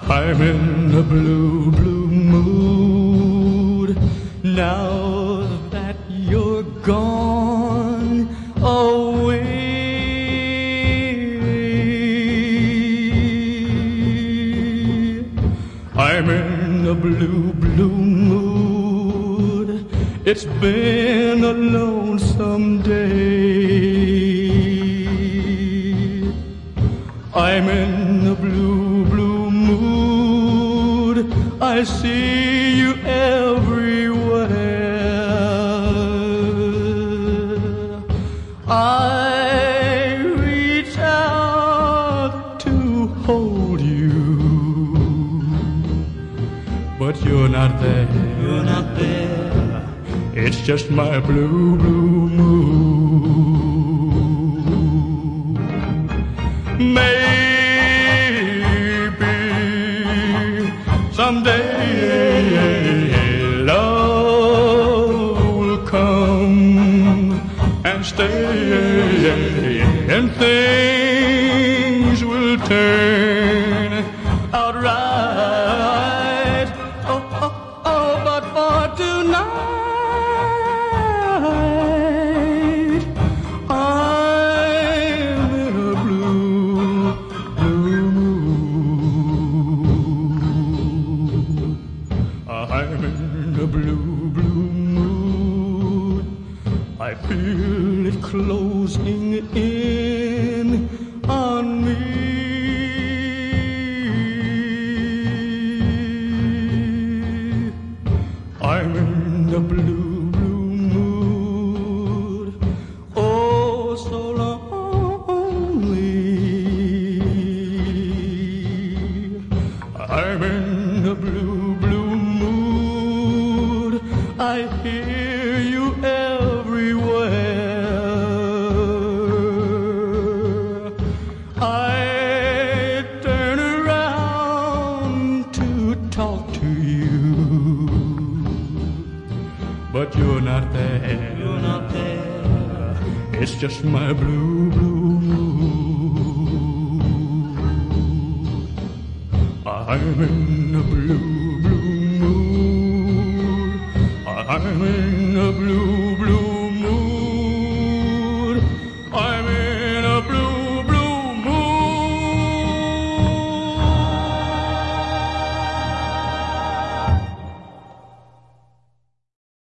I'm in a blue, blue mood now that you're gone away. I'm in a blue, blue mood. It's been a lonesome day. I'm in a blue, blue mood. I see you everywhere. I reach out to hold you, but you're not there. You're not there. It's just my blue, blue mood. Maybe someday love will come and stay, and things will turn out right. Oh, oh, oh, but for tonight I'm in a blue, blue mood. I'm in a blue, blue mood. I feel it closing in on me. I'm in a blue, blue mood. Oh, so lonely. I'm in a blue, blue mood. I hear you everywhere. I turn around to talk to you, but you're not there. You're not there. It's just my blue, blue mood. I'm in a blue, blue mood. I'm in a blue